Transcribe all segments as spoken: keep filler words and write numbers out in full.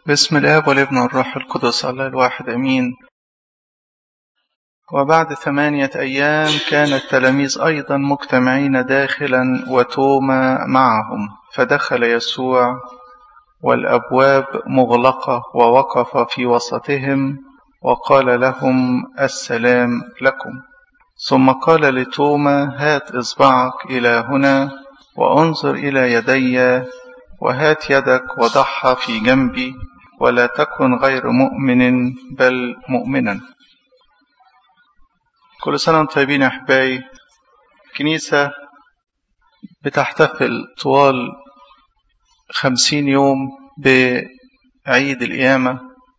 باسم الآب والابن والروح القدس الله الواحد أمين. وبعد ثمانية أيام كان التلاميذ أيضا مجتمعين داخلا وتوما معهم، فدخل يسوع والأبواب مغلقة ووقف في وسطهم وقال لهم: السلام لكم. ثم قال لتوما: هات إصبعك إلى هنا وانظر إلى يدي، وهات يدك وضعها في جنبي، ولا تكن غير مؤمن بل مؤمنا. كل سنة وانتم طيبين يا أحبائي. الكنيسة بتحتفل طوال خمسين يوم بعيد القيامة،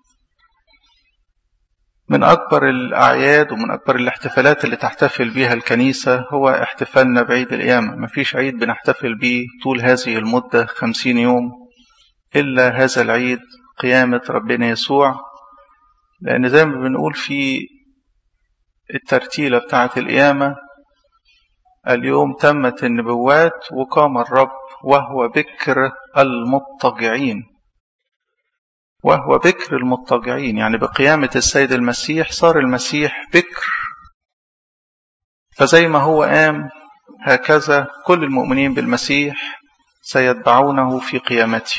من أكبر الأعياد ومن أكبر الاحتفالات اللي تحتفل بها الكنيسة هو احتفالنا بعيد القيامة. مفيش عيد بنحتفل به طول هذه المدة خمسين يوم إلا هذا العيد، قيامة ربنا يسوع. لأن زي ما بنقول في الترتيلة بتاعة القيامة: اليوم تمت النبوات وقام الرب وهو بكر المضطجعين. وهو بكر المضطجعين يعني بقيامة السيد المسيح صار المسيح بكر. فزي ما هو قام هكذا كل المؤمنين بالمسيح سيتبعونه في قيامته.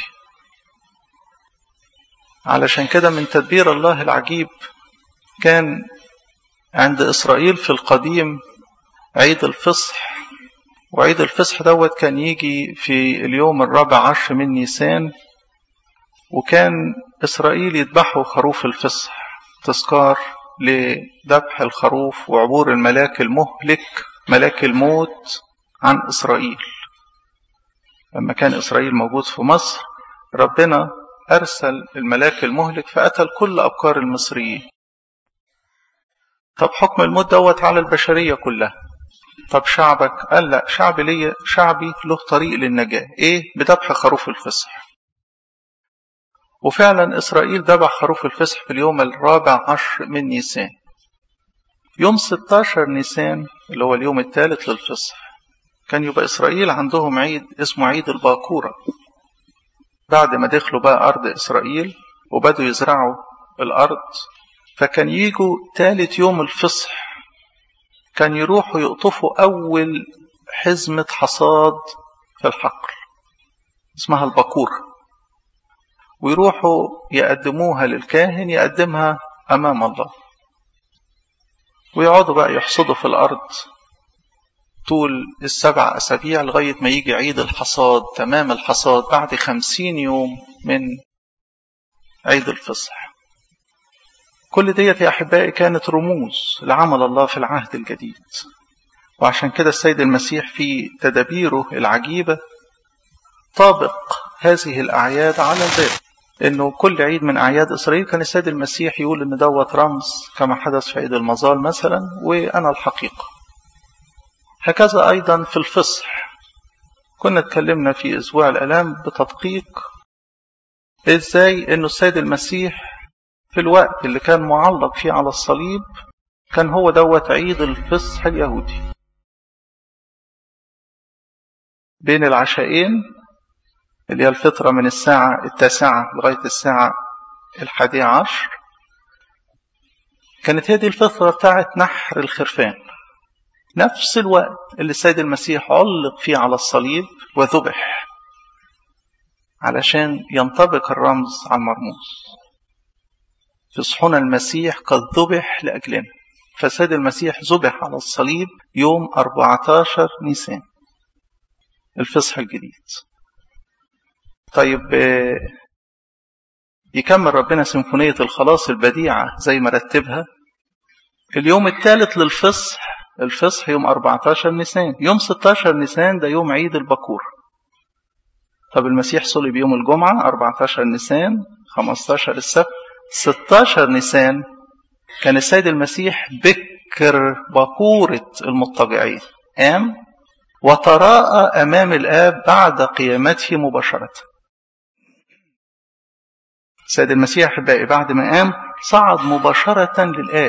علشان كده من تدبير الله العجيب كان عند إسرائيل في القديم عيد الفصح، وعيد الفصح دوت كان يجي في اليوم الرابع عشر من نيسان، وكان إسرائيل يذبحوا خروف الفصح تذكار لذبح الخروف وعبور الملاك المهلك ملاك الموت عن إسرائيل. لما كان إسرائيل موجود في مصر ربنا أرسل الملاك المهلك فقتل كل أبكار المصريين. طب حكم الموت دوت على البشرية كلها. طب شعبك؟ قال لا، شعبي لي شعبي له طريق للنجاة. ايه؟ بذبح خروف الفصح. وفعلا إسرائيل ذبح خروف الفصح في اليوم الرابع عشر من نيسان. يوم ستة عشر نيسان اللي هو اليوم الثالث للفصح كان يبقى إسرائيل عندهم عيد اسمه عيد الباكورة. بعد ما دخلوا بقى أرض إسرائيل وبدوا يزرعوا الأرض، فكان يجوا ثالث يوم الفصح كان يروحوا يقطفوا أول حزمة حصاد في الحقل اسمها الباكورة، ويروحوا يقدموها للكاهن يقدمها أمام الله، ويقعدوا بقى يحصدوا في الأرض طول السبع أسابيع لغاية ما يجي عيد الحصاد، تمام الحصاد بعد خمسين يوم من عيد الفصح. كل ديت يا أحبائي كانت رموز لعمل الله في العهد الجديد. وعشان كده السيد المسيح في تدابيره العجيبة طابق هذه الأعياد على ذلك، إنه كل عيد من أعياد إسرائيل كان السيد المسيح يقول إن دوت رمز، كما حدث في عيد المظال مثلا، وأنا الحقيقة. هكذا أيضا في الفصح كنا اتكلمنا في أسبوع الآلام بتدقيق إزاي إنه السيد المسيح في الوقت اللي كان معلق فيه على الصليب كان هو دوت عيد الفصح اليهودي. بين العشاءين اللي هي الفطرة من الساعة التاسعة لغاية الساعة الحادية عشر كانت هذه الفطرة بتاعت نحر الخرفان، نفس الوقت اللي السيد المسيح علق فيه على الصليب وذبح علشان ينطبق الرمز على المرموز. فصحنا المسيح قد ذبح لأجلنا. فالسيد المسيح ذبح على الصليب يوم أربعة عشر نيسان الفصح الجديد. طيب يكمل ربنا سيمفونية الخلاص البديعة زي ما رتبها. اليوم الثالث للفصح، الفصح يوم أربعة عشر نيسان. يوم ستة عشر نيسان ده يوم عيد الباكور. طب المسيح صلب يوم الجمعة أربعة عشر نيسان، خمسة عشر السبت، ستة عشر نيسان كان السيد المسيح بكر باكورة المضطجعين، قام وتراءى أمام الآب بعد قيامته مباشرة. السيد المسيح بقى بعد ما قام صعد مباشرة للآب.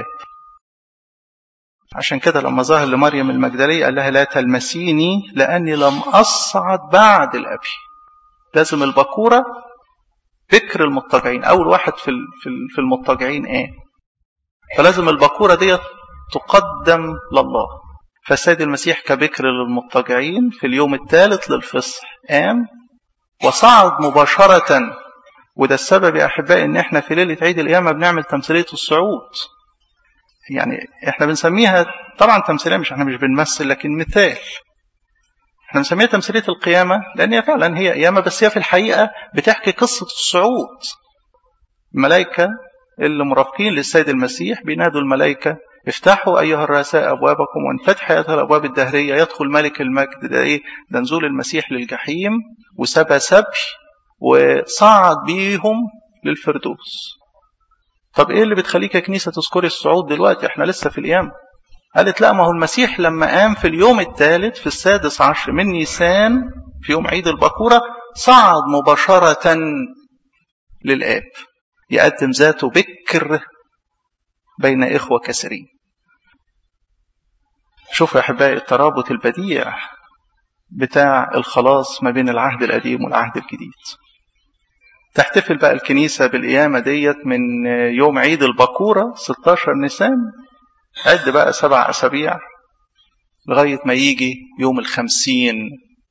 عشان كده لما ظهر لمريم المجدلية قال لها: لا تلمسيني لأني لم أصعد بعد الأب. لازم الباكورة بكر المضطجعين، أول واحد في في المضطجعين إيه؟ فلازم البكورة دي تقدم لله. فالسيد المسيح كبكر للمضطجعين في اليوم الثالث للفصح قام وصعد مباشرة. وده السبب يا أحبائي إن إحنا في ليلة عيد القيامة بنعمل تمثيلية الصعود. يعني إحنا بنسميها طبعا تمثيلية، مش إحنا مش بنمثل لكن مثال. إحنا بنسميها تمثيلية القيامة لأن هي فعلا هي قيامة، بس هي في الحقيقة بتحكي قصة الصعود. الملائكة اللي مرافقين للسيد المسيح بينادوا الملائكة: افتحوا أيها الرؤساء أبوابكم وانفتح أيها الأبواب الدهرية يدخل ملك المجد. ده إيه؟ ده نزول المسيح للجحيم وسبى سبي وصعد بيهم للفردوس. طب إيه اللي بتخليك يا كنيسة تذكري الصعود دلوقتي؟ إحنا لسه في القيامة. قالت لا، ما هو المسيح لما قام في اليوم الثالث في السادس عشر من نيسان في يوم عيد البكورة صعد مباشرة للآب يقدم ذاته بكر بين إخوة كثيرين. شوفوا يا أحبائي الترابط البديع بتاع الخلاص ما بين العهد القديم والعهد الجديد. تحتفل بقى الكنيسة بالقيامة ديت من يوم عيد البكورة ستة عشر نيسان، عد بقى سبع أسابيع لغاية ما يجي يوم الخمسين،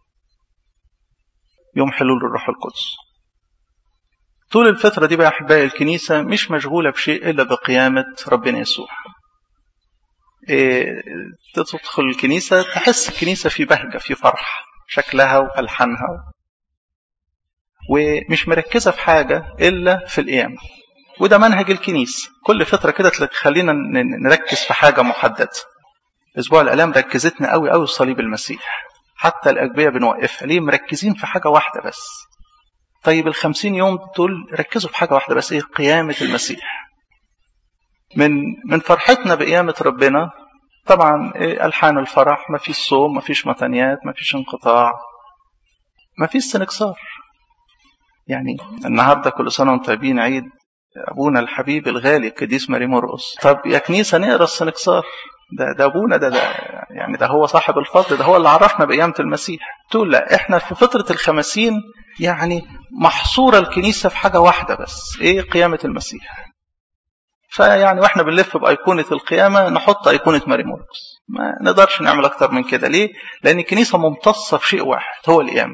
يوم حلول الروح القدس. طول الفترة دي بقى أحبائي الكنيسة مش مشغولة بشيء إلا بقيامة ربنا يسوع. إيه، تدخل الكنيسة تحس الكنيسة في بهجة، في فرح، شكلها وألحانها، ومش مركزة في حاجة إلا في القيامة. وده منهج الكنيسة، كل فترة كده تخلينا نركز في حاجة محددة. أسبوع الآلام ركزتنا قوي قوي صليب المسيح، حتى الأجبية بنوقفها ليه؟ مركزين في حاجة واحدة بس. طيب الخمسين يوم دول ركزوا في حاجة واحدة بس، إيه؟ قيامة المسيح. من من فرحتنا بقيامة ربنا طبعا إيه؟ ألحان الفرح، ما فيش صوم، ما فيش متنيات، ما فيش انقطاع، ما فيش سنكسار. يعني النهارده كل سنة وانتم طيبين عيد أبونا الحبيب الغالي القديس ماري مرقس. طب يا كنيسة نقرا السنكسار، ده ده أبونا، ده ده يعني ده هو صاحب الفضل، ده هو اللي عرفنا بقيامة المسيح. تقول لا، إحنا في فترة الخمسين يعني محصورة الكنيسة في حاجة واحدة بس، إيه؟ قيامة المسيح. فيعني وإحنا بنلف بأيقونة القيامة نحط أيقونة ماري مرقس، ما نقدرش نعمل أكتر من كده. ليه؟ لأن الكنيسة ممتصة في شيء واحد هو القيامة.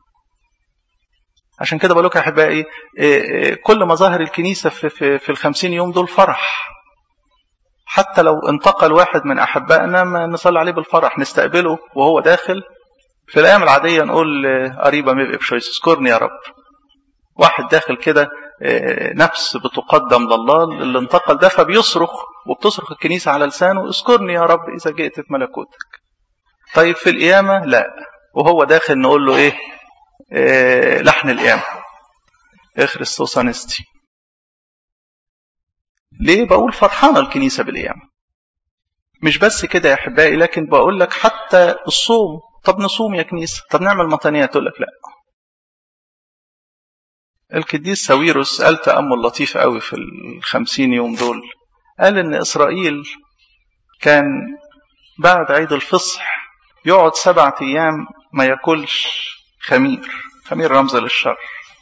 عشان كده بقول لكم يا أحبائي كل مظاهر الكنيسة في, في, في الخمسين يوم دول فرح. حتى لو انتقل واحد من أحبائنا ما نصلي عليه بالفرح، نستقبله وهو داخل. في الأيام العادية نقول قريبا مبقى بشويس اذكرني يا رب. واحد داخل كده نفس بتقدم لله اللي انتقل ده، فبيصرخ وبتصرخ الكنيسة على لسانه اذكرني يا رب إذا جئت في ملكوتك. طيب في القيامة لا، وهو داخل نقول له إيه؟ إيه لحن القيامة اخرستوس انستي. ليه بقول فرحانة الكنيسة بالقيامة؟ مش بس كده يا أحبائي، لكن بقول لك حتى الصوم. طب نصوم يا كنيسة، طب نعمل مطانيات، تقول لك لا. القديس ساويروس قال تأمل لطيف قوي في الخمسين يوم دول. قال إن إسرائيل كان بعد عيد الفصح يقعد سبعة أيام ما يأكلش خمير. خمير رمز للشر.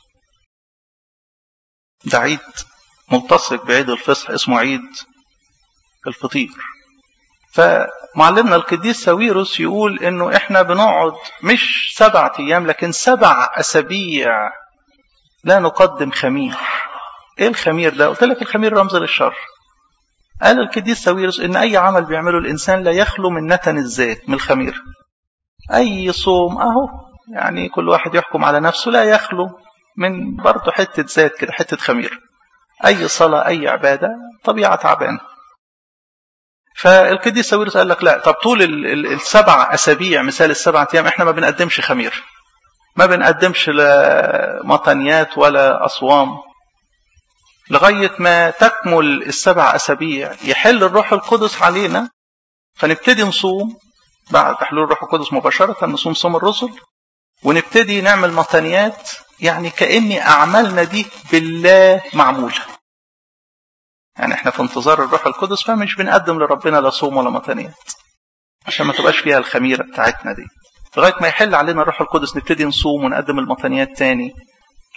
ده عيد ملتصق بعيد الفصح اسمه عيد الفطير. فمعلمنا القديس ساويروس يقول انه احنا بنقعد مش سبعة ايام لكن سبع اسابيع لا نقدم خمير. ايه الخمير ده؟ قلت لك الخمير رمز للشر. قال القديس ساويروس ان اي عمل بيعمله الانسان لا يخلو من نتن الزيت، من الخمير. اي صوم اهو يعني كل واحد يحكم على نفسه، لا يخلو من برضه حتة زيت كده، حتة خمير. أي صلاة أي عبادة طبيعة تعبانة. فالقديس ساويروس قال لك لا، طب طول السبع أسابيع مثال السبعة أيام إحنا ما بنقدمش خمير، ما بنقدمش لا مطنيات ولا أصوام، لغاية ما تكمل السبع أسابيع يحل الروح القدس علينا، فنبتدي نصوم بعد حلول الروح القدس مباشرة، نصوم صوم الرسل ونبتدي نعمل مطنيات. يعني كأني أعمالنا دي بالله معمولة. يعني احنا في انتظار الروح القدس، فمش بنقدم لربنا لا صوم ولا مطنيات عشان ما تبقاش فيها الخميرة بتاعتنا دي. لغاية ما يحل علينا الروح القدس نبتدي نصوم ونقدم المطنيات تاني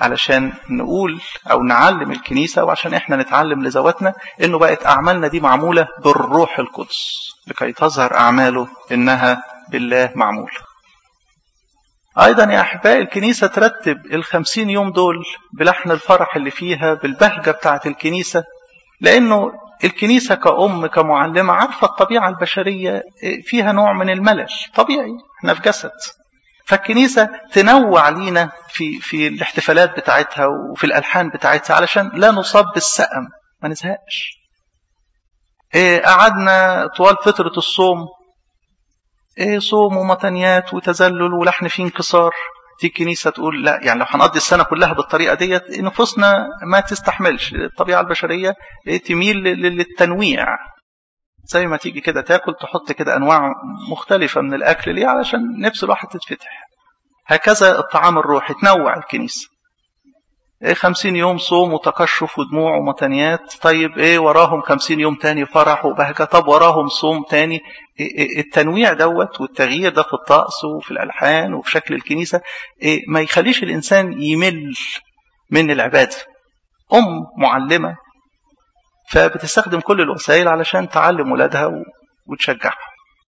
علشان نقول أو نعلم الكنيسة، وعشان إحنا نتعلم لذواتنا، إنه بقت أعمالنا دي معمولة بالروح القدس لكي تظهر أعماله إنها بالله معمولة. أيضا يا أحبائي الكنيسة ترتب الخمسين يوم دول بلحن الفرح اللي فيها، بالبهجة بتاعة الكنيسة، لأنه الكنيسة كأم كمعلمة عارفة الطبيعة البشرية فيها نوع من الملل طبيعي، احنا في جسد، فالكنيسة تنوع لينا في في الاحتفالات بتاعتها وفي الألحان بتاعتها علشان لا نصاب بالسقم، ما نزهقش. إيه قعدنا طوال فترة الصوم إيه صوم ومتنيات وتذلل ولحن فيه انكسار، دي الكنيسة تقول لا، يعني لو هنقضي السنة كلها بالطريقة ديت نفوسنا ما تستحملش، الطبيعة البشرية تميل للتنويع، زي ما تيجي كده تاكل تحط كده أنواع مختلفة من الأكل، ليه؟ علشان نفس الواحد تتفتح. هكذا الطعام الروحي تنوع الكنيسة، إيه خمسين يوم صوم وتقشف ودموع ومتنيات، طيب إيه وراهم خمسين يوم تاني فرح وبهجة، طب وراهم صوم تاني. إيه التنويع دوت والتغيير ده في الطقس وفي الألحان وفي شكل الكنيسة إيه ما يخليش الإنسان يمل من العبادة. أم معلمة فبتستخدم كل الوسائل علشان تعلم ولادها وتشجعها.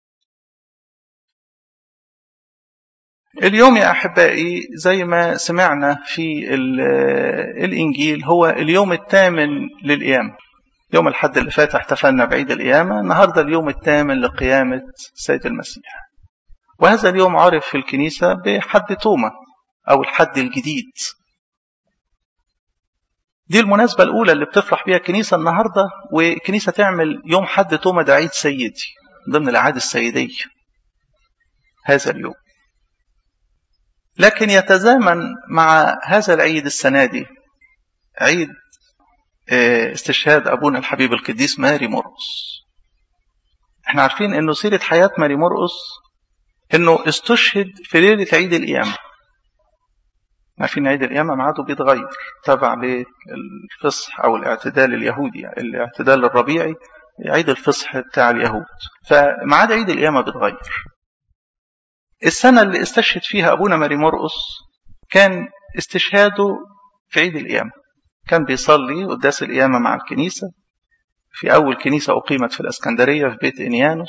اليوم يا أحبائي زي ما سمعنا في الإنجيل هو اليوم الثامن للقيامة. يوم الحد اللي فات احتفلنا بعيد القيامة، النهاردة اليوم الثامن لقيامة السيد المسيح، وهذا اليوم عرف في الكنيسة بحد توما أو الحد الجديد. دي المناسبة الأولى اللي بتفرح بها الكنيسة النهاردة، والكنيسة تعمل يوم حد توما ده عيد سيدي ضمن الأعياد السيدية هذا اليوم. لكن يتزامن مع هذا العيد السنة دي عيد استشهاد أبونا الحبيب القديس ماري مرقس. احنا عارفين انه سيرة حياة ماري مرقس انه استشهد في ليلة عيد القيامة. عارفين عيد القيامة ميعاده بيتغير تبع للفصح او الاعتدال اليهودي، الاعتدال الربيعي عيد الفصح بتاع اليهود، فميعاد عيد القيامة بيتغير. السنة اللي استشهد فيها أبونا ماري مرقس كان استشهاده في عيد القيامة، كان بيصلي قداس القيامة مع الكنيسة في أول كنيسة أقيمت في الإسكندرية في بيت إنيانوس.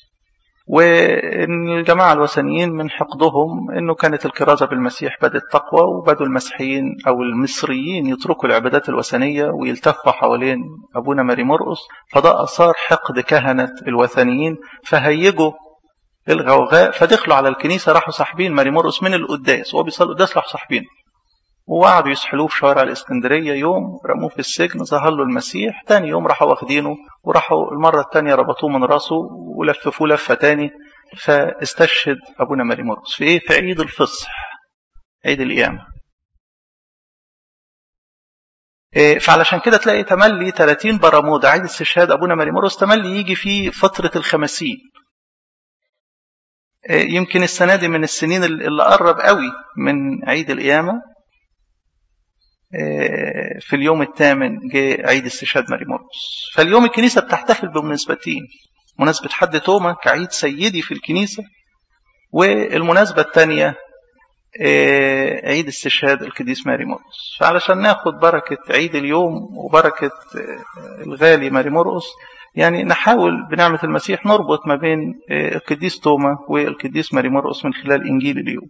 والجماعة الوثنيين من حقدهم أنه كانت الكرازة بالمسيح بدت تقوى، وبدوا المسيحيين أو المصريين يتركوا العبادات الوثنية ويلتفوا حوالين أبونا ماري مرقس، فده أثار حقد كهنة الوثنيين، فهيجوا الغوغاء فدخلوا على الكنيسة، راحوا ساحبين ماري مرقس من القداس وهو بيصلي القداس، راحوا ساحبينه وقعدوا يسحلوه في شوارع الإسكندرية. يوم رموه في السجن، ظهر له المسيح، تاني يوم راحوا واخدينه وراحوا المرة التانية ربطوه من راسه ولففوه لفة تاني، فاستشهد أبونا ماري مرقس في إيه؟ في عيد الفصح، عيد القيامة. إيه فعلشان كده تلاقي تملي ثلاثين برمودا عيد استشهاد أبونا ماري مرقس تملي يجي في فترة الخمسين. إيه يمكن السنة دي من السنين اللي قرب قوي من عيد القيامة، في اليوم الثامن جاء عيد استشهاد ماري مرقس. فاليوم الكنيسة بتحتفل بمناسبتين، مناسبة حد توما كعيد سيدي في الكنيسة، والمناسبة الثانية عيد استشهاد القديس ماري مرقس. فعلشان ناخد بركة عيد اليوم وبركة الغالي ماري مرقس، يعني نحاول بنعمة المسيح نربط ما بين القديس توما والقديس ماري مرقس من خلال إنجيل اليوم.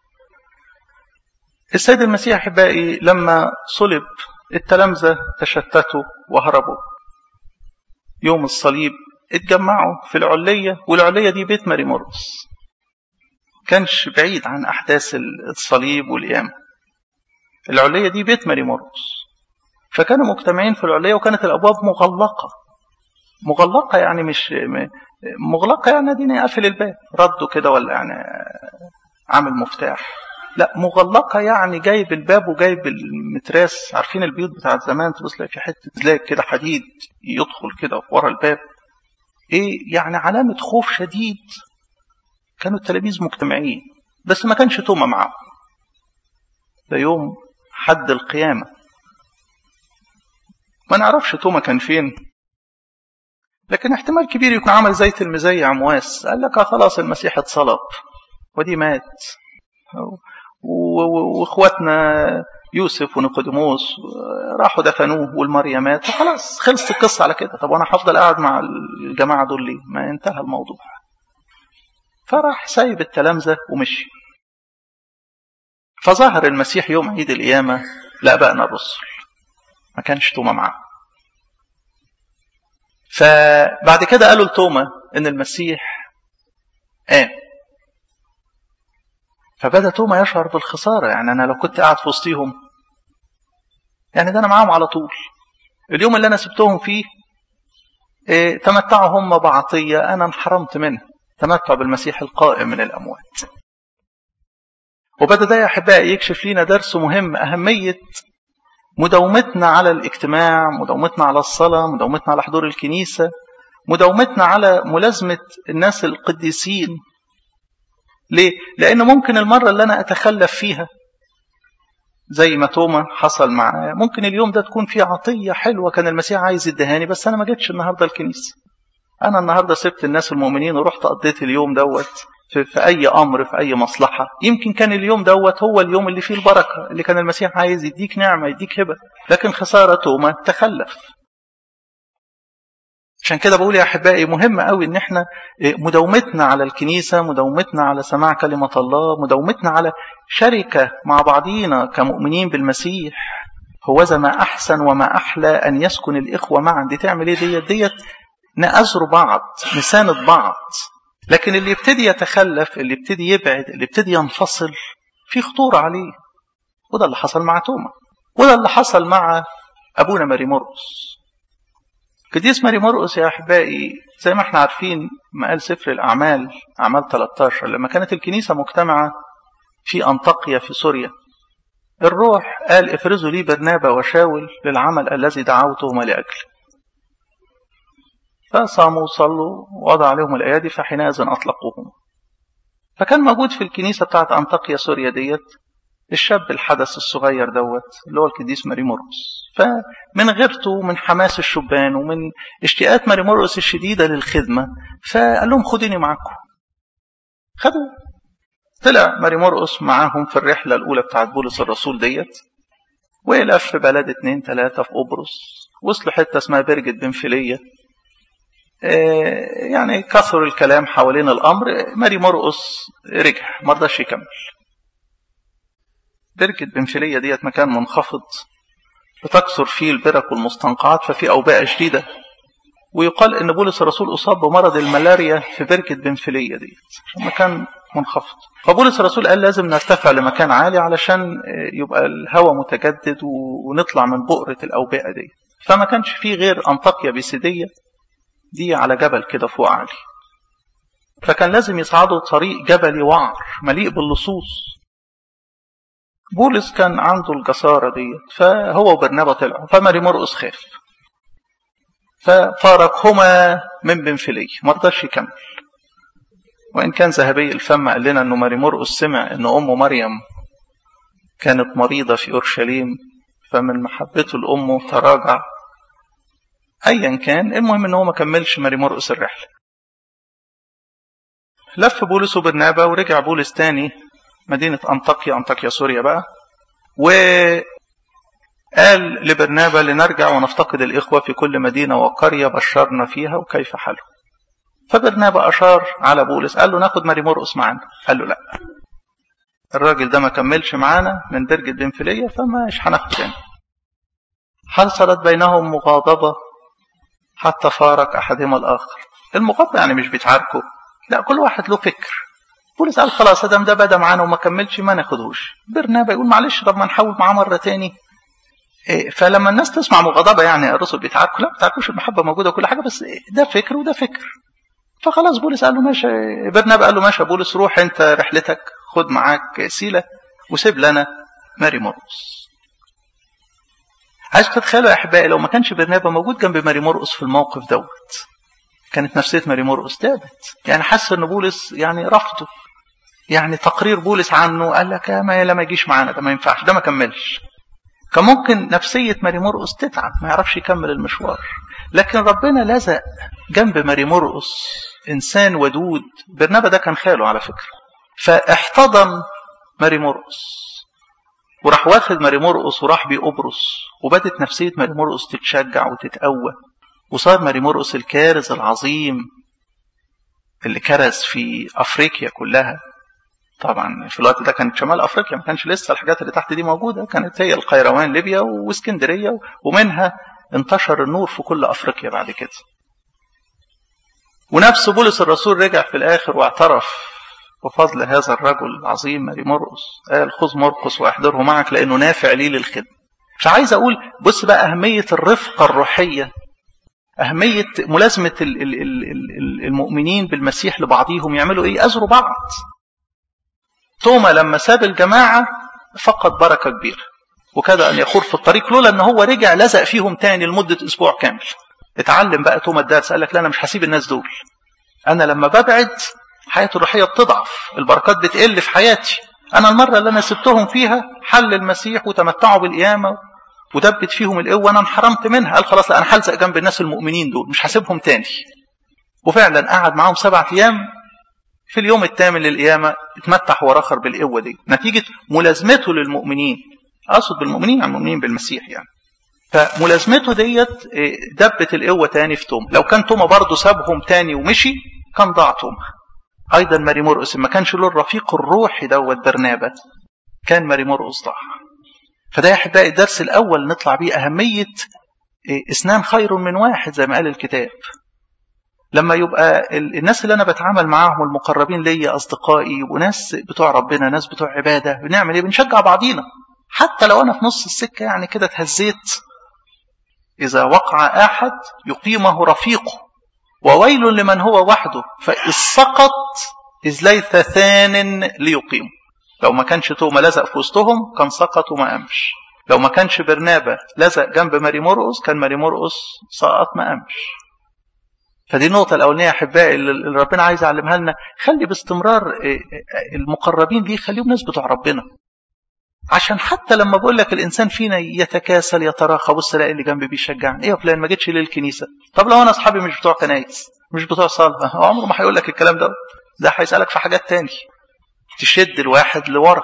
السيد المسيح أحبائي لما صلب التلامذة تشتتوا وهربوا. يوم الصليب اتجمعوا في العلية، والعلية دي بيت ماري مرقس، كانش بعيد عن أحداث الصليب والقيامة. العلية دي بيت ماري مرقس، فكانوا مجتمعين في العلية، وكانت الأبواب مغلقة. مغلقة يعني مش مغلقة يعني ديني قافل الباب ردوا كده ولا يعني عامل مفتاح، لا مغلقة يعني جايب الباب وجايب المتراس. عارفين البيوت بتاعت زمان تبص لها في حتة زلاج كده حديد يدخل كده ورا الباب، ايه يعني علامة خوف شديد. كانوا التلاميذ مجتمعين، بس ما كانش توما معهم. ده يوم حد القيامة، ما نعرفش توما كان فين، لكن احتمال كبير يكون عمل زي تلميذي عمواس، قال لك خلاص المسيح اتصلب ودي مات، واخواتنا يوسف ونيقوديموس راحوا دفنوه والمريمات، وخلاص خلصت القصة على كده. طب وانا هفضل قاعد مع الجماعة دول ليه؟ ما انتهى الموضوع. فراح سايب التلامذة ومشي. فظهر المسيح يوم عيد القيامة لآبائنا الرسل، ما كانش توما معاه. فبعد كده قالوا لتوما ان المسيح قام. فبدأ توما يشعر بالخسارة، يعني انا لو كنت قاعد في وسطيهم، يعني ده انا معاهم على طول، اليوم اللي انا سبتهم فيه اه تمتعوا هم بعطية انا انحرمت منها، تمتع بالمسيح القائم من الاموات. وبدأ ده يا احبائي يكشف لنا درس مهم، اهمية مداومتنا على الاجتماع، مداومتنا على الصلاة، مداومتنا على حضور الكنيسة، مداومتنا على ملازمة الناس القديسين. ليه؟ لأن ممكن المرة اللي أنا أتخلف فيها زي ما توما حصل معاه، ممكن اليوم ده تكون فيه عطية حلوة كان المسيح عايز يدهاني، بس أنا ما جيتش النهاردة الكنيسة. أنا النهاردة سبت الناس المؤمنين ورحت قضيت اليوم دوت في, في أي أمر، في أي مصلحة. يمكن كان اليوم دوت هو اليوم اللي فيه البركة، اللي كان المسيح عايز يديك نعمة، يديك هبة، لكن خسارة توما تخلف. عشان كده بقول يا أحبائي مهم قوي إن احنا مداومتنا على الكنيسة، مداومتنا على سماع كلمة الله، مداومتنا على شركة مع بعضينا كمؤمنين بالمسيح. هو ذا ما أحسن وما أحلى أن يسكن الإخوة معا. دي تعمل إيه ديت؟ ديت نأزر بعض، نساند بعض. لكن اللي يبتدي يتخلف، اللي يبتدي يبعد، اللي يبتدي ينفصل، في خطورة عليه. وده اللي حصل مع توما، وده اللي حصل مع أبونا ماري مرقس. قديس ماري مرقس يا أحبائي زي ما احنا عارفين، ما قال سفر الأعمال، أعمال ثلاثة عشر، لما كانت الكنيسة مجتمعة في أنطاكيا في سوريا، الروح قال افرزوا لي برنابا وشاول للعمل الذي دعوتهما لأجله. فصاموا وصلوا ووضع عليهم الأيادي، فحينئذ أطلقوهم. فكان موجود في الكنيسة بتاعت أنطاكيا سوريا ديت الشاب الحدث الصغير دوت اللي هو القديس ماري مرقس. فمن غيرته ومن حماس الشبان ومن اشتياقات ماري مرقس الشديدة للخدمة، فقال لهم خدوني معكم. خدوا. طلع ماري مرقس معاهم في الرحلة الأولى بتاعت بولس الرسول ديت، ولف بلد اتنين تلاتة في قبرص، وصلوا حتة اسمها برجة بنفيلية. يعني كثر الكلام حوالين الأمر، ماري مرقس رجع ما رضاش يكمل. بركة بنفيلية ديت مكان منخفض بتكثر فيه البرك والمستنقعات، ففي أوبئة شديدة. ويقال إن بولس الرسول أصاب بمرض الملاريا في بركة بنفيلية ديت عشان مكان منخفض. فبولس الرسول قال لازم نرتفع لمكان عالي علشان يبقى الهواء متجدد ونطلع من بؤرة الأوبئة دي. فما كانش فيه غير أنطاكيا بيسيدية دي على جبل كده فوق عالي، فكان لازم يصعدوا طريق جبلي وعر مليء باللصوص. بولس كان عنده الجسارة دي، فهو وبرنابا طلعوا، فماري مرقس خاف ففارقهما من بنفيلية، ما رضاش يكمل. وإن كان ذهبي الفم قال لنا أنه ماري مرقس سمع أن أم مريم كانت مريضة في أورشليم، فمن محبته لأمه تراجع. أيا كان، المهم أنه ما كملش ماري مرقس الرحلة. لف بولس وبرنابا ورجع بولس تاني مدينة أنطاكيا، أنطاكيا سوريا بقى، وقال لبرنابا لنرجع ونفتقد الإخوة في كل مدينة وقرية بشرنا فيها وكيف حالهم. فبرنابا أشار على بولس قال له ناخد ماري مرقس معانا. قال له لا، الراجل ده ما كملش معانا من برجة بنفيلية، فماش هناخد تاني. حصلت بينهم مغاضبة حتى فارق أحدهما الآخر. المغاضبة يعني مش بيتعاركوا، لا، كل واحد له فكر. بولس قال خلاص ادم ده بدا معانا وما كملش ما ناخدهوش. برنابا يقول معلش طب ما نحاول معاه مره تاني. إيه، فلما الناس تسمع مغاضبه يعني الرسل بيتعاركوا، لا، ما بيتعاركوش، المحبه موجوده وكل حاجه، بس ده فكر وده فكر. فخلاص بولس قال له ماشي، برنابا قال له ماشي بولس، روح انت رحلتك، خد معاك سيله وسيب لنا ماري مرقس. عايز تتخيلوا يا احبائي لو ما كانش برنابا موجود جنب ماري مرقس في الموقف دوت، كانت نفسيه ماري مرقس تعبت. يعني حس ان بولس يعني رفضه، يعني تقرير بولس عنه قال لك ما لا ما يجيش معانا، ده ما ينفعش، ده ما كملش. كان ممكن نفسيه ماري مرقس تتعب، ما يعرفش يكمل المشوار. لكن ربنا لزق جنب ماري مرقس انسان ودود. برنابا ده كان خاله على فكره، فاحتضن ماري مرقس. وراح واخد ماري مرقس وراح بيه قبرص، وبدت نفسية ماري مرقس تتشجع وتتقوى، وصار ماري مرقس الكارز العظيم اللي كرز في أفريقيا كلها. طبعا في الوقت ده كانت شمال أفريقيا ما كانش لسه الحاجات اللي تحت دي موجودة، كانت هي القيروان ليبيا واسكندرية، ومنها انتشر النور في كل أفريقيا بعد كده. ونفس بولس الرسول رجع في الآخر واعترف بفضل هذا الرجل العظيم ماري مرقس، قال خذ مرقس واحضره معك لأنه نافع لي للخدمة. فعايز أقول بص بقى أهمية الرفقة الروحية، أهمية ملازمة المؤمنين بالمسيح لبعضهم، يعملوا إيه؟ أزروا بعض. توما لما ساب الجماعة فقد بركة كبيرة وكاد أن يخور في الطريق، لولا أن هو رجع لزق فيهم تاني لمدة أسبوع كامل. اتعلم بقى توما الدرس، قال لك لا أنا مش هسيب الناس دول، أنا لما ببعد حياتي الروحية بتضعف، البركات بتقل في حياتي. أنا المرة اللي أنا سبتهم فيها حل المسيح وتمتعوا بالقيامة ودبت فيهم القوة، أنا انحرمت منها. قال خلاص لا أنا هلزق جنب الناس المؤمنين دول، مش هسيبهم تاني. وفعلا قعد معاهم سبعة أيام، في اليوم الثامن للقيامة اتمتع هو آخر بالقوة دي نتيجة ملازمته للمؤمنين. أقصد بالمؤمنين يعني المؤمنين بالمسيح يعني. فملازمته ديت دبت القوة تاني في توما. لو كان توما برضه سابهم تاني ومشي كان ضاع توما. أيضا ماري مرقس ما كانش له الرفيق الروحي دوت برنابا، كان ماري مرقس ضاع. فده يا أحبائي الدرس الأول نطلع بيه أهمية اثنان خير من واحد زي ما قال الكتاب. لما يبقى الناس اللي أنا بتعامل معاهم المقربين لي أصدقائي يبقوا ناس بتوع ربنا، ناس بتوع عبادة، بنعمل إيه؟ بنشجع بعضينا. حتى لو أنا في نص السكة يعني كده اتهزيت، إذا وقع أحد يقيمه رفيقه، وويل لمن هو وحده فإذ سقط إذ ليس ثان ليقيم. لو ما كانش توما لزق في وسطهم كان سقط وما قامش. لو ما كانش برنابا لزق جنب ماري مرقس كان ماري مرقس سقط ما قامش. فدي النقطة الأولانية يا أحبائي اللي ربنا عايز يعلمها لنا. خلي باستمرار المقربين دي خليهم ناس بتوع ربنا، عشان حتى لما بقول لك الإنسان فينا يتكاسل يتراخى، بص الاقي اللي جنبي بيشجعني، إيه يا فلان ما جيتش ليه الكنيسة؟ طب لو أنا أصحابي مش بتوع كنايس مش بتوع صلاة، عمره ما هيقول لك الكلام ده، ده هيسألك في حاجات تاني تشد الواحد لورا.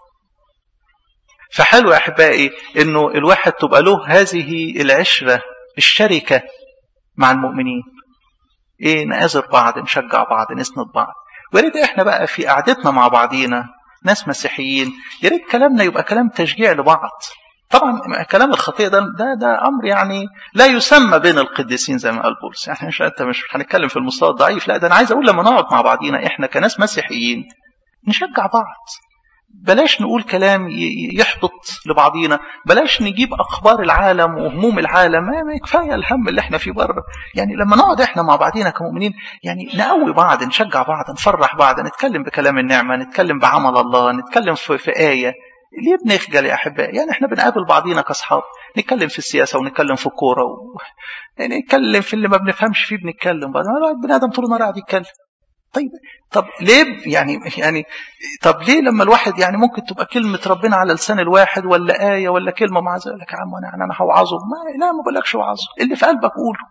فحلو يا أحبائي إنه الواحد تبقى له هذه العشرة الشركة مع المؤمنين، إيه نآزر بعض، نشجع بعض، نسند بعض. وريت إحنا بقى في قعدتنا مع بعضينا ناس مسيحيين يريد كلامنا يبقى كلام تشجيع لبعض. طبعا كلام الخطيئة ده, ده ده أمر يعني لا يسمى بين القديسين زي ما قال بولس، يعني مش أنت مش هنتكلم في المستوى الضعيف، لا ده أنا عايز أقول لما نقعد مع بعضينا إحنا كناس مسيحيين نشجع بعض. بلاش نقول كلام يحبط لبعضينا، بلاش نجيب أخبار العالم وهموم العالم، ما كفاية الهم اللي احنا فيه بره. يعني لما نقعد احنا مع بعضينا كمؤمنين يعني نقوي بعض، نشجع بعض، نفرح بعض، نتكلم بكلام النعمة، نتكلم بعمل الله، نتكلم في, في آية. ليه بنخجل يا أحبائي؟ يعني احنا بنقابل بعضينا كأصحاب، نتكلم في السياسة ونتكلم في الكورة و... يعني نتكلم في اللي ما بنفهمش فيه بنتكلم بعض. بني آدم طول النهار قاعد يتكلم. طيب طب ليه يعني يعني طب ليه لما الواحد يعني ممكن تبقى كلمة ربنا على لسان الواحد ولا آية ولا كلمة مع ذلك لك يا عم أنا يعني أنا هوعظه، ما لا ما بقولكش وعظه، اللي في قلبك قوله.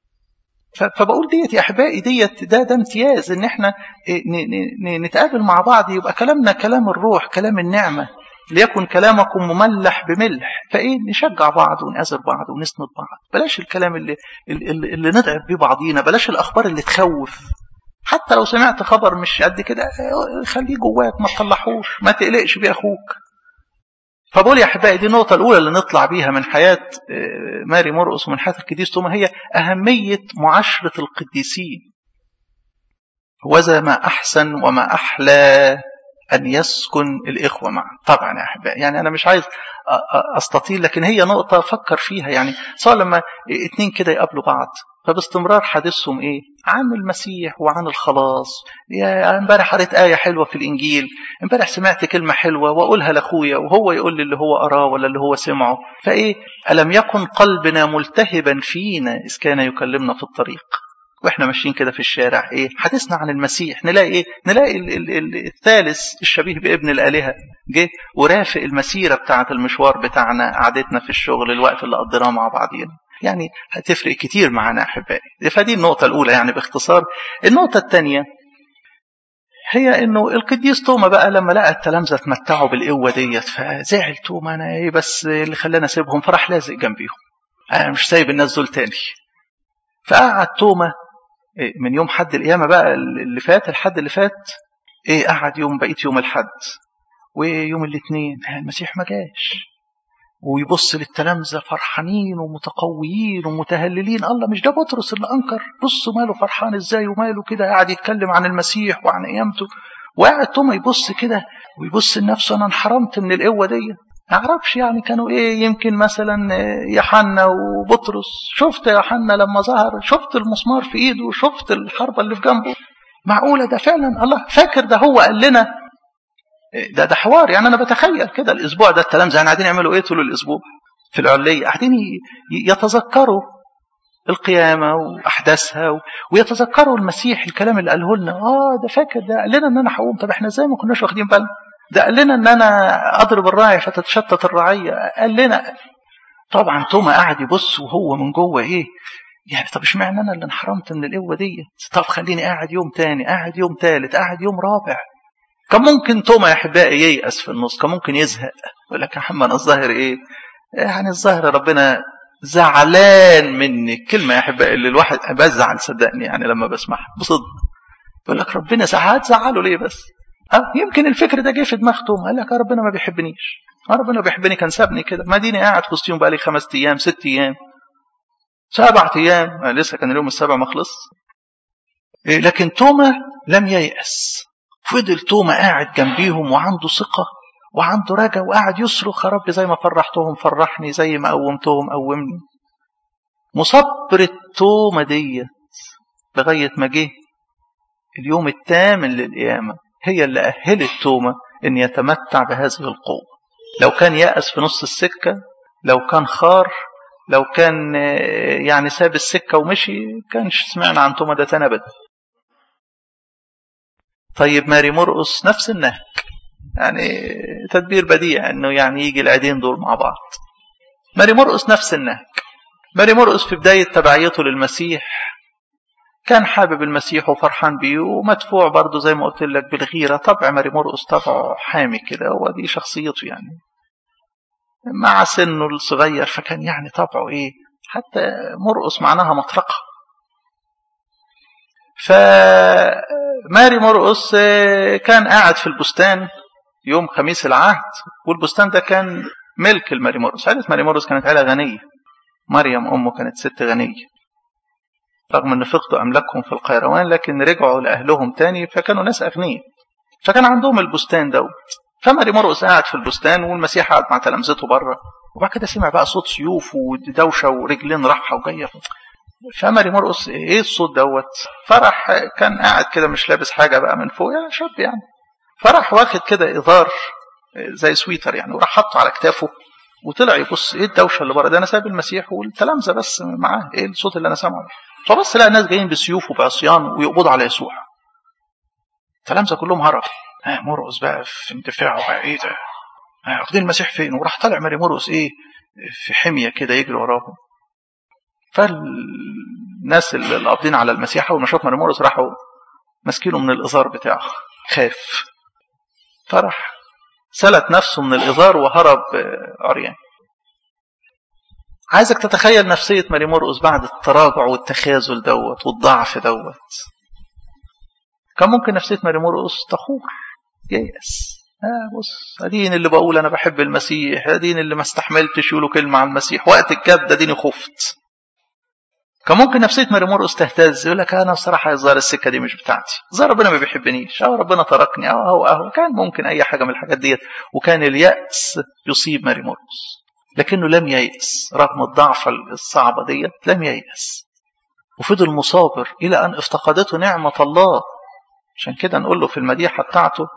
فبقول ديت يا أحبائي ديت ده ده امتياز إن إحنا نتقابل مع بعض، يبقى كلامنا كلام الروح، كلام النعمة، ليكن كلامكم مملح بملح. فإيه نشجع بعض ونأزر بعض ونسند بعض. بلاش الكلام اللي اللي, اللي نضعف بيه بعضينا، بلاش الأخبار اللي تخوف. حتى لو سمعت خبر مش قد كده خليه جواك، ما تطلعهوش، ما تقلقش بيه أخوك. فبقول يا أحبائي دي النقطة الأولى اللي نطلع بيها من حياة ماري مرقس ومن حياة القديس توما، هي أهمية معاشرة القديسين. وذا ما أحسن وما أحلى أن يسكن الإخوة معا. طبعا يا أحبائي يعني أنا مش عايز أستطيل، لكن هي نقطة فكر فيها. يعني صار لما اتنين كده يقابلوا بعض فباستمرار حديثهم ايه؟ عن المسيح وعن الخلاص. يا امبارح قريت آية حلوة في الإنجيل، امبارح سمعت كلمة حلوة وأقولها لأخويا وهو يقول لي اللي هو أراه ولا اللي هو سمعه. فإيه؟ ألم يكن قلبنا ملتهبا فينا إذ كان يكلمنا في الطريق؟ وإحنا ماشيين كده في الشارع إيه؟ حديثنا عن المسيح. نلاقي إيه؟ نلاقي ال ال ال الثالث الشبيه بابن الآلهة جه ورافق المسيرة بتاعة المشوار بتاعنا، قعدتنا في الشغل، الوقت اللي قضيناه مع بعضين. يعني هتفرق كتير معنا أحبائي. فدي النقطة الأولى يعني باختصار. النقطة الثانية هي انه القديس توما بقى لما لقى التلامذة اتمتعوا بالقوة ديت فزعل توما، انا ايه بس اللي خلاني اسيبهم، فراح لازق جنبيهم، انا مش سايب الناس دول تاني. فقعد توما من يوم حد القيامة بقى اللي فات الحد اللي فات ايه، قعد يوم بقيت يوم الحد ويوم الاثنين المسيح ما جاش، ويبص للتلامذة فرحانين ومتقويين ومتهللين، الله مش ده بطرس اللي أنكر، بصوا ماله فرحان ازاي وماله كده، قاعد يتكلم عن المسيح وعن قيامته. وقاعد توما يبص كده ويبص لنفسه، أنا انحرمت من القوة دي. ما اعرفش يعني كانوا ايه، يمكن مثلا يوحنا وبطرس، شفت يوحنا لما ظهر، شفت المسمار في ايده، شفت الحربة اللي في جنبه، معقولة ده فعلا الله فاكر ده هو قال لنا ده ده حوار. يعني انا بتخيل كده الاسبوع ده التلامذة يعني قاعدين يعملوا ايه طول الاسبوع في العلية، قاعدين يتذكروا القيامة واحداثها ويتذكروا المسيح الكلام اللي قاله لنا. اه ده فاكر ده قال لنا ان انا هقوم، طب احنا ازاي ما كناش واخدين بالنا؟ ده قال لنا ان انا اضرب الراعي فتتشتت الرعية، قال لنا. طبعا توما قاعد يبص وهو من جوه ايه يعني، طب اشمعنى انا اللي انحرمت من القوة دي؟ طب خليني قاعد يوم تاني، قاعد يوم تالت، قاعد يوم رابع. كان ممكن توما يا احبائي ييأس في النص، كان ممكن يزهق، يقول لك يا محمد الظاهر ايه يعني، الظاهر ربنا زعلان مني. كلمة يا احبائي اللي الواحد بزعل صدقني يعني لما بسمعها بصدق، يقول لك ربنا ساعات زعله ليه بس؟ أه يمكن الفكر ده جه في دماغ توما، قال لك ربنا ما بيحبنيش، ربنا بيحبني كان سابني كده، ما ديني قاعد في وسطهم بقى لي خمس ايام ست ايام سبعة ايام، لسه كان اليوم السابع ما خلص. إيه لكن توما لم ييأس، فضل توما قاعد جنبيهم وعنده ثقة وعنده رجا، وقاعد يصرخ يا رب زي ما فرحتهم فرحني، زي ما قومتهم قومني. مصبرة توما ديت لغاية ما جه اليوم الثامن للقيامة هي اللي أهلت توما أن يتمتع بهذه القوة. لو كان يأس في نص السكة، لو كان خار، لو كان يعني ساب السكة ومشي، كانش سمعنا عن توما ده تاني أبدا. طيب ماري مرقس نفس النهج، يعني تدبير بديع انه يعني يجي العيدين دول مع بعض. ماري مرقس نفس النهج. ماري مرقس في بداية تبعيته للمسيح كان حابب المسيح وفرحان بيه ومدفوع برضه زي ما قلت لك بالغيرة. طبع ماري مرقس طبعه حامي كده، هو دي شخصيته يعني مع سنه الصغير، فكان يعني طبعه ايه، حتى مرقس معناها مطرقة. فماري مرقس كان قاعد في البستان يوم خميس العهد، والبستان ده كان ملك الماري مرقس. عائلة ماري مرقس كانت عائلة غنية، مريم أمه كانت ست غنية، رغم أن فقدوا أملاكهم في القيروان لكن رجعوا لأهلهم تاني، فكانوا ناس أغنياء، فكان عندهم البستان دوت. فماري مرقس قاعد في البستان والمسيح قاعد مع تلامذته بره، وبعد كده سمع بقى صوت سيوف ودوشة ورجلين راحة وجاية. فماري مرقس ايه الصوت دوت؟ فرح كان قاعد كده مش لابس حاجة بقى من فوق يعني شاب يعني، فرح واخد كده إظار زي سويتر يعني، وراح حطه على كتافه وطلع يبص ايه الدوشه اللي بره ده، انا سايب المسيح والتلامذه بس معاه، ايه الصوت اللي انا سامعه؟ فبص لقى الناس جايين بسيوف وبعصيان ويقبضوا على يسوع. التلامذه كلهم هرب. ها مرقس بقى في اندفاعه بقى ايه ده؟ واخدين المسيح فين؟ وراح طالع ماري مرقس ايه في حميه كده يجري وراهم. فالناس اللي قابضين على المسيح اول ما شاف ماري مرقس راحوا ماسكينه من الازار بتاعه، خاف، فرح سلت نفسه من الإزار وهرب عريان. عايزك تتخيل نفسية ماري مرقس بعد التراجع والتخاذل دوت والضعف دوت. كان ممكن نفسية ماري مرقس تخور ييأس، آه بص ادين اللي بقول انا بحب المسيح، ادين اللي ما استحملتش يقولوا كلمة عن المسيح، وقت الجد اديني خفت. كان ممكن نفسية ماري مرقس تهتز، يقول لك انا بصراحة الظاهر السكة دي مش بتاعتي، ظاهر ربنا ما بيحبنيش، او ربنا تركني، او او او كان ممكن اي حاجة من الحاجات ديت، وكان اليأس يصيب ماري مرقس. لكنه لم ييأس رغم الضعف الصعبة ديت، لم ييأس وفضل مصابر الى ان افتقدته نعمة الله. عشان كده نقول له في المديحة بتاعته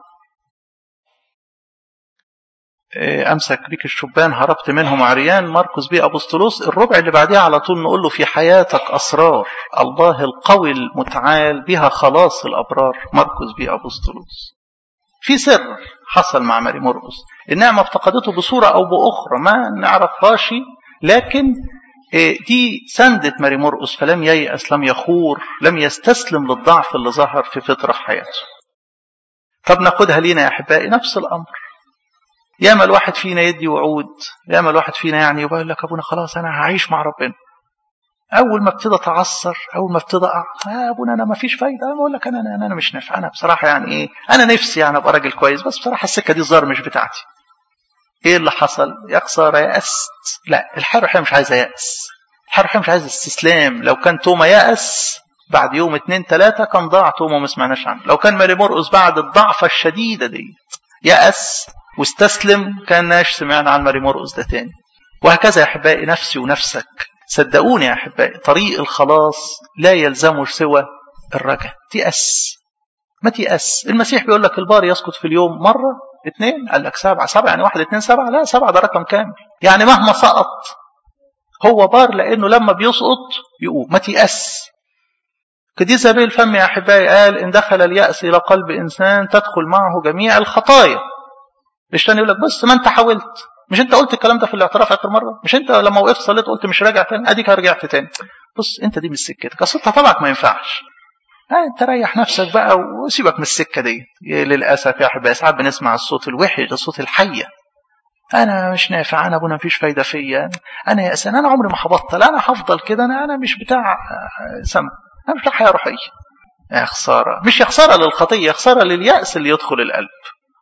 أمسك بيك الشبان هربت منهم عريان، مرقس بيه أبسطلوس. الربع اللي بعديها على طول نقول له في حياتك أسرار الله القوي المتعال بها خلاص الأبرار، مرقس بيه أبسطلوس. في سر حصل مع ماري مرقس، النعمة افتقدته بصورة أو بأخرى ما نعرفهاش، لكن دي سندت ماري مرقس، فلم ييأس، لم يخور، لم يستسلم للضعف اللي ظهر في فترة في حياته. طب ناخدها لينا يا أحبائي نفس الأمر. ياما الواحد فينا يدي وعود، ياما الواحد فينا يعني يقول لك أبونا خلاص أنا هعيش مع ربنا. أول ما ابتدى أتعصر، أول ما ابتدى أقع يا أبونا أنا ما فيش فايدة، أنا بقول لك أنا أنا أنا مش نافع، أنا بصراحة يعني إيه، أنا نفسي يعني أبقى راجل كويس، بس بصراحة السكة دي الظاهر مش بتاعتي. إيه اللي حصل؟ يا خسارة يأست. لا، الحياة الروحية مش عايزة يأس، الحياة الروحية مش عايزة استسلام. لو كان توما يأس بعد يوم اتنين تلاتة كان ضاع توما وما سمعناش عنه. لو كان ماري مرقس بعد الضعفة الشديدة دي يأس واستسلم كاناش سمعنا عن ماري مرقس ده تاني. وهكذا يا أحبائي نفسي ونفسك. صدقوني يا أحبائي طريق الخلاص لا يلزمه سوى الرجاء. تيأس، ما تيأس. المسيح بيقول لك البار يسقط في اليوم مرة اثنين، قال لك سبعة. سبعة يعني واحد اثنين سبعة؟ لا، سبعة ده رقم كامل. يعني مهما سقط هو بار، لأنه لما بيسقط يقوم. ما تيأس. قديس زبيل الفم يا أحبائي قال إن دخل اليأس إلى قلب إنسان تدخل معه جميع الخطايا. مش تاني يقول لك بس ما أنت حاولت، مش أنت قلت الكلام ده في الاعتراف آخر مرة، مش أنت لما وقفت صليت قلت مش راجع تاني، أديك رجعت تاني. بص أنت دي مش سكتك، أصل أنت طبعك ما ينفعش. آه أنت ريح نفسك بقى وسيبك من السكة دي. للأسف يا أحبائي ساعات بنسمع الصوت الوحش، الصوت الحية، أنا مش نافع، أنا أبونا مفيش فايدة فيا، أنا يأسان، أنا عمري ما هبطل، أنا هفضل كده، أنا أنا مش بتاع سما، أنا مش بتاع حياة روحية. يا خسارة، مش يا خسارة للخطية، يا خسارة لليأس اللي يدخل القلب.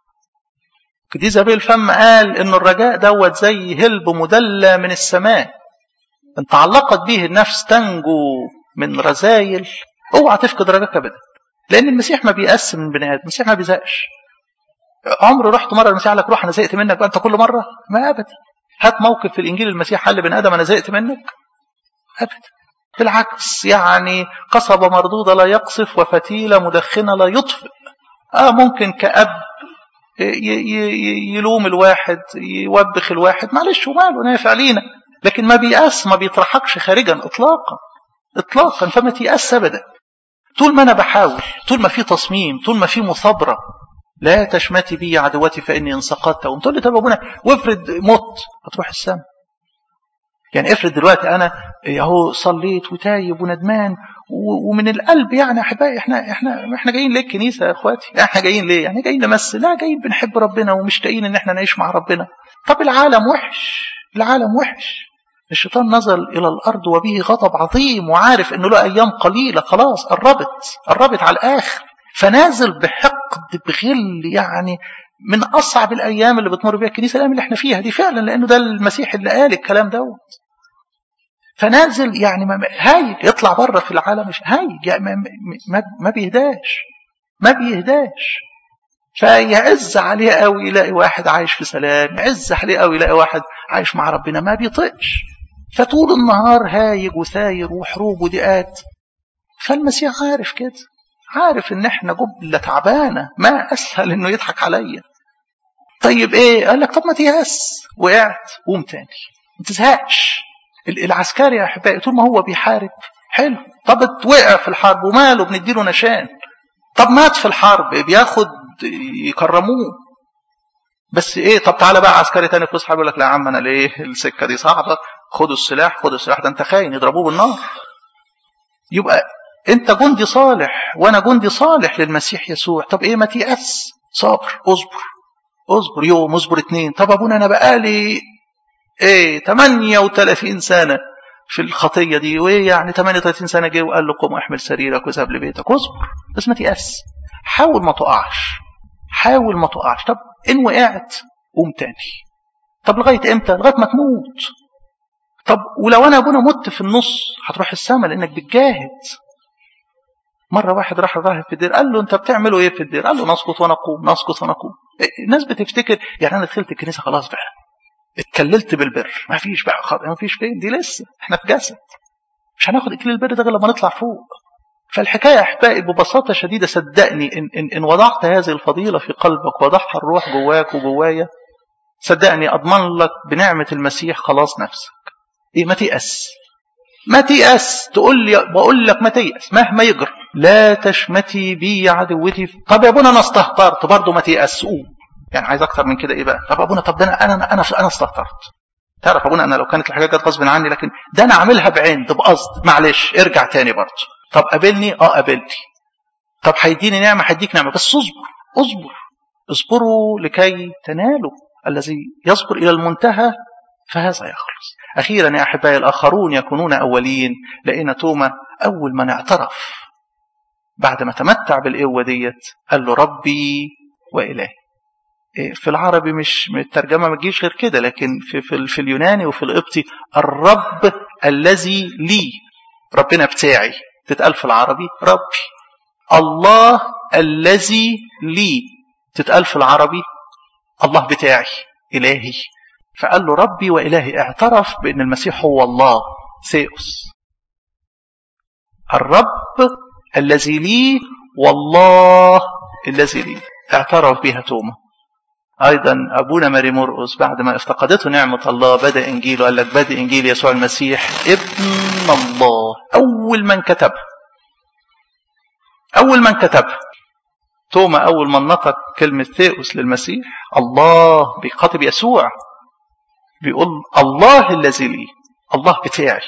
قديس زبيل الفم قال إن الرجاء دوت زي هلب مدلى من السماء، إن تعلقت به النفس تنجو من رذايل. اوعى تفقد رجاك أبدا، لأن المسيح ما بيأس من بني آدم، المسيح ما بيزهقش. عمره رحت مرة المسيح قال لك روح أنا زهقت منك بقى أنت كل مرة؟ ما أبدا. هات موقف في الإنجيل المسيح قال لبني آدم أنا زهقت منك؟ أبدا. بالعكس، يعني قصبة مردودة لا يقصف وفتيلة مدخنة لا يطفئ. آه ممكن كأب يلوم الواحد، يوبخ الواحد، معلش وماله، نافع لينا، لكن ما بيأس، ما بيطرحكش خارجا إطلاقا إطلاقا. فما تيأس أبدا. طول ما أنا بحاول، طول ما في تصميم، طول ما في مثابرة. لا تشمتي بي عدوتي فإني إن سقطت. وتقول لي طب أبونا وافرض مت، هتروح السما. يعني افرض دلوقتي أنا اهو صليت وتايب وندمان ومن القلب، يعني أحبائي احنا احنا احنا جايين ليه الكنيسة يا اخواتي؟ احنا جايين ليه؟ يعني جايين نمثل؟ لا، جايين بنحب ربنا ومش جايين ان احنا نعيش مع ربنا. طب العالم وحش، العالم وحش. الشيطان نزل إلى الأرض وبه غضب عظيم، وعارف انه له أيام قليلة خلاص قربت قربت على الآخر، فنازل بحقد بغل، يعني من أصعب الأيام اللي بتمر بها الكنيسة الأيام اللي احنا فيها دي فعلا، لأنه ده المسيح اللي قال الكلام دوت. فنازل يعني هايج، يطلع بره في العالم مش هايج، يعني ما, ما, ما بيهداش ما بيهداش. فيعز عليه قوي يلاقي واحد عايش في سلام، يعز عليه قوي يلاقي واحد عايش مع ربنا، ما بيطقش. فطول النهار هايج وساير وحروب وضيقات. فالمسيح عارف كده، عارف ان احنا جبلة تعبانة، ما اسهل انه يضحك عليا. طيب ايه؟ قال لك طب ما تيأس، وقعت قوم تاني، ما تزهقش. العسكري يا احبائي طول ما هو بيحارب حلو، طب وقع في الحرب وماله، بنديله نشان. طب مات في الحرب بياخد يكرموه. بس ايه؟ طب تعالى بقى عسكري تاني في وسط حرب، يقول لك لا يا عم انا ليه السكه دي صعبه، خدوا السلاح خدوا السلاح، ده انت خاين، يضربوه بالنار. يبقى انت جندي صالح وانا جندي صالح للمسيح يسوع. طب ايه؟ ما تيأس، صبر، اصبر اصبر يوم، اصبر اتنين. طب ابونا انا بقالي ايه ثمانية وثلاثين سنة في الخطية دي، وايه يعني ثمانية وثلاثين سنة جه وقال له قم احمل سريرك وذهب لبيتك. اصبر بس ما تيأس، حاول ما تقعش، حاول ما تقعش. طب ان وقعت قوم تاني. طب لغاية امتى؟ لغاية ما تموت. طب ولو انا ابونا مت في النص هتروح السما لانك بتجاهد. مرة واحد راح الراهب في الدير، قال له انت بتعملوا ايه في الدير؟ قال له نسقط ونقوم نسقط ونقوم. الناس بتفتكر يعني انا دخلت الكنيسة خلاص بقى اتكللت بالبر، ما فيش بقى خلاص، ما فيش فين دي، لسه احنا في جسد، مش هناخد اكليل البر ده غير لما نطلع فوق. فالحكاية احبائي ببساطة شديدة، صدقني إن, إن, إن وضعت هذه الفضيلة في قلبك وضعها الروح جواك وجوايا، صدقني أضمن لك بنعمة المسيح خلاص نفسك. إيه؟ ما تيأس، ما تيأس. تقول لي بقول لك ما تيأس مهما يجرى. لا تشمتي بي عدوتي. طب يا ابونا انا استهترت برضه، ما تيأس، قوم. يعني عايز اكتر من كده ايه بقى؟ طب ابونا طب ده انا انا انا انا استهترت. تعرف ابونا انا لو كانت الحاجات جت غصب عني، لكن ده انا عاملها بعند بقصد، معلش ارجع تاني برضه. طب قابلني، اه قابلني. طب هيديني نعمه، هيديك نعمه، بس اصبر اصبر، اصبروا لكي تنالوا، الذي يصبر إلى المنتهى فهذا يخلص. أخيرا يا أحبائي، الآخرون يكونون أولين. لقينا توما أول من اعترف بعد ما تمتع بالقوة ديت قال له ربي وإلهي. في العربي مش الترجمة ما تجيش غير كده، لكن في, في, في اليوناني وفي القبطي الرب الذي لي، ربنا بتاعي تتقال في العربي ربي. الله الذي لي تتقال في العربي الله بتاعي إلهي. فقال له ربي وإلهي، اعترف بأن المسيح هو الله ثيوس، الرب الذي لي والله الذي لي، اعترف بها توما. أيضا أبونا ماري مرقس بعد ما افتقدته نعمة الله بدأ إنجيله، قال لك بدأ إنجيل يسوع المسيح ابن الله. أول من كتب أول من كتب توما، أول من نطق كلمة ثيوس للمسيح الله، بيخاطب يسوع بيقول الله الذي لي، الله بتاعي،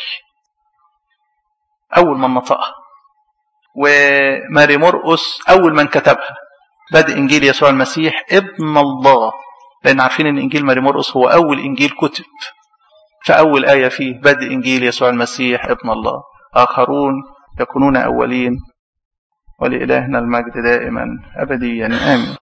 أول من نطقها. وماري مرقس أول من كتبها بدأ إنجيل يسوع المسيح ابن الله، لأن عارفين أن إنجيل ماري مرقس هو أول إنجيل كتب، فأول آية فيه بدأ إنجيل يسوع المسيح ابن الله. آخرون يكونون أولين، ولإلهنا المجد دائما أبديا آمين.